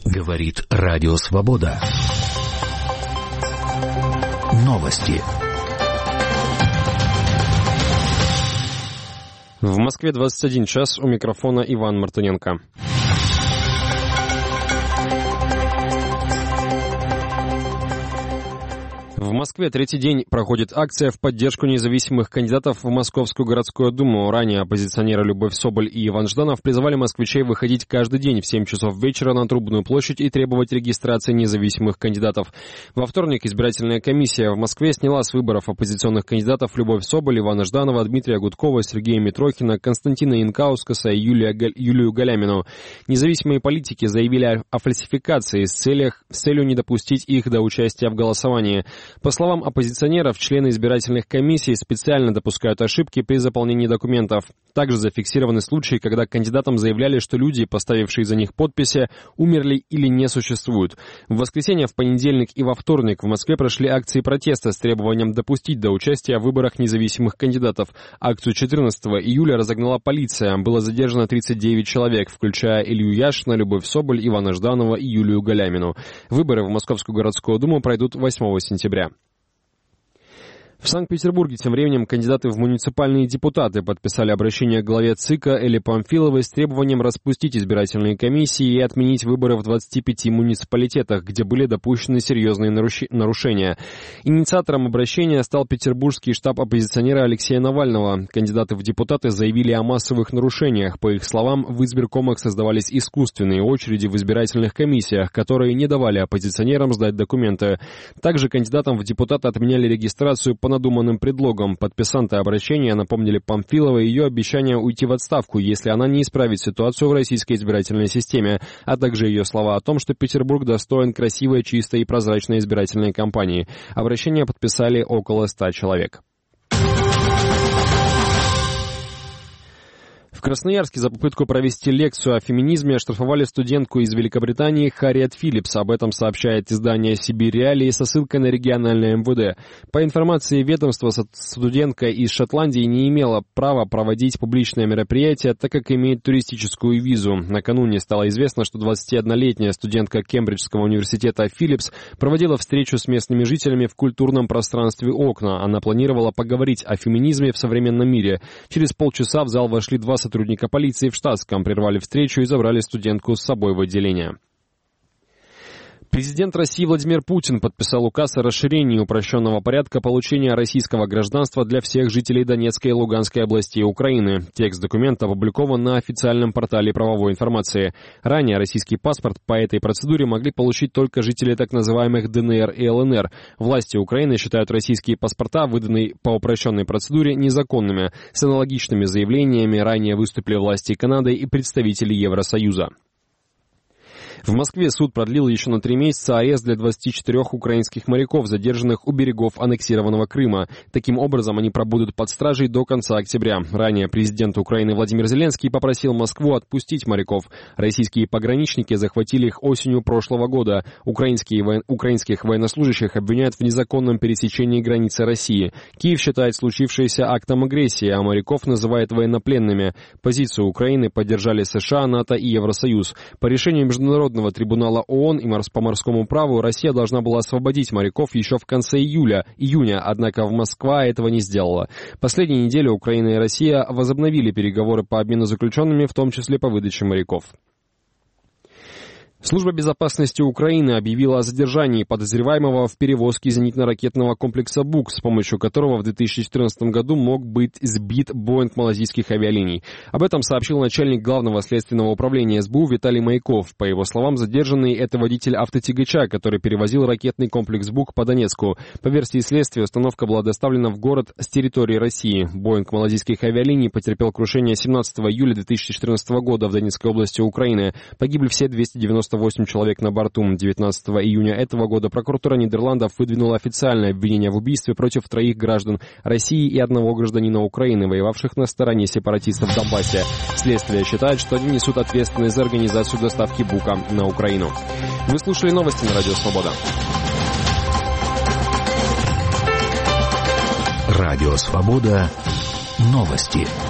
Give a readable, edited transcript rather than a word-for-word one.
Говорит Радио Свобода. Новости. В Москве 21 час, у микрофона Иван Мартыненко. В Москве третий день проходит акция в поддержку независимых кандидатов в Московскую городскую думу. Ранее оппозиционеры Любовь Соболь и Иван Жданов призывали москвичей выходить каждый день в 7 часов вечера на Трубную площадь и требовать регистрации независимых кандидатов. Во вторник избирательная комиссия в Москве сняла с выборов оппозиционных кандидатов Любовь Соболь, Ивана Жданова, Дмитрия Гудкова, Сергея Митрохина, Константина Янкаускаса и Юлию Галямину. Независимые политики заявили о фальсификации с целью не допустить их до участия в голосовании. По словам оппозиционеров, члены избирательных комиссий специально допускают ошибки при заполнении документов. Также зафиксированы случаи, когда кандидатам заявляли, что люди, поставившие за них подписи, умерли или не существуют. В воскресенье, в понедельник и во вторник в Москве прошли акции протеста с требованием допустить до участия в выборах независимых кандидатов. Акцию 14 июля разогнала полиция. Было задержано 39 человек, включая Илью Яшина, Любовь Соболь, Ивана Жданова и Юлию Галямину. Выборы в Московскую городскую думу пройдут 8 сентября. В Санкт-Петербурге тем временем кандидаты в муниципальные депутаты подписали обращение к главе ЦИКа Элле Памфиловой с требованием распустить избирательные комиссии и отменить выборы в 25 муниципалитетах, где были допущены серьезные нарушения. Инициатором обращения стал петербургский штаб оппозиционера Алексея Навального. Кандидаты в депутаты заявили о массовых нарушениях. По их словам, в избиркомах создавались искусственные очереди в избирательных комиссиях, которые не давали оппозиционерам сдать документы. Также кандидатам в депутаты отменяли регистрацию по надуманным предлогам. Подписанты обращения напомнили Памфиловой ее обещание уйти в отставку, если она не исправит ситуацию в российской избирательной системе, а также ее слова о том, что Петербург достоин красивой, чистой и прозрачной избирательной кампании. Обращение подписали около 100 человек. В Красноярске за попытку провести лекцию о феминизме оштрафовали студентку из Великобритании Харриет Филлипс. Об этом сообщает издание «Сибирь Реалии» со ссылкой на региональное МВД. По информации ведомства, студентка из Шотландии не имела права проводить публичное мероприятие, так как имеет туристическую визу. Накануне стало известно, что 21-летняя студентка Кембриджского университета Филлипс проводила встречу с местными жителями в культурном пространстве «Окна». Она планировала поговорить о феминизме в современном мире. Через полчаса в зал вошли 2 сотрудника полиции в штатском, прервали встречу и забрали студентку с собой в отделение. Президент России Владимир Путин подписал указ о расширении упрощенного порядка получения российского гражданства для всех жителей Донецкой и Луганской областей Украины. Текст документа опубликован на официальном портале правовой информации. Ранее российский паспорт по этой процедуре могли получить только жители так называемых ДНР и ЛНР. Власти Украины считают российские паспорта, выданные по упрощенной процедуре, незаконными. С аналогичными заявлениями ранее выступили власти Канады и представители Евросоюза. В Москве суд продлил еще на 3 месяца арест для 24 украинских моряков, задержанных у берегов аннексированного Крыма. Таким образом, они пробудут под стражей до конца октября. Ранее президент Украины Владимир Зеленский попросил Москву отпустить моряков. Российские пограничники захватили их осенью прошлого года. Украинских военнослужащих обвиняют в незаконном пересечении границы России. Киев считает случившееся актом агрессии, а моряков называет военнопленными. Позицию Украины поддержали США, НАТО и Евросоюз. По решению Международного трибунала ООН и по морскому праву Россия должна была освободить моряков еще в конце июня, однако Москва этого не сделала. Последние недели Украина и Россия возобновили переговоры по обмену заключенными, в том числе по выдаче моряков. Служба безопасности Украины объявила о задержании подозреваемого в перевозке зенитно-ракетного комплекса «Бук», с помощью которого в 2014 году мог быть сбит Боинг малазийских авиалиний. Об этом сообщил начальник Главного следственного управления СБУ Виталий Майков. По его словам, задержанный — это водитель автотягача, который перевозил ракетный комплекс «Бук» по Донецку. По версии следствия, установка была доставлена в город с территории России. Боинг малазийских авиалиний потерпел крушение 17 июля 2014 года в Донецкой области Украины. Погибли все 298 человек на борту. 19 июня этого года прокуратура Нидерландов выдвинула официальное обвинение в убийстве против 3 граждан России и 1 гражданина Украины, воевавших на стороне сепаратистов в Донбассе. Следствие считает, что они несут ответственность за организацию доставки «Бука» на Украину. Вы слушали новости на Радио Свобода. Радио Свобода. Новости.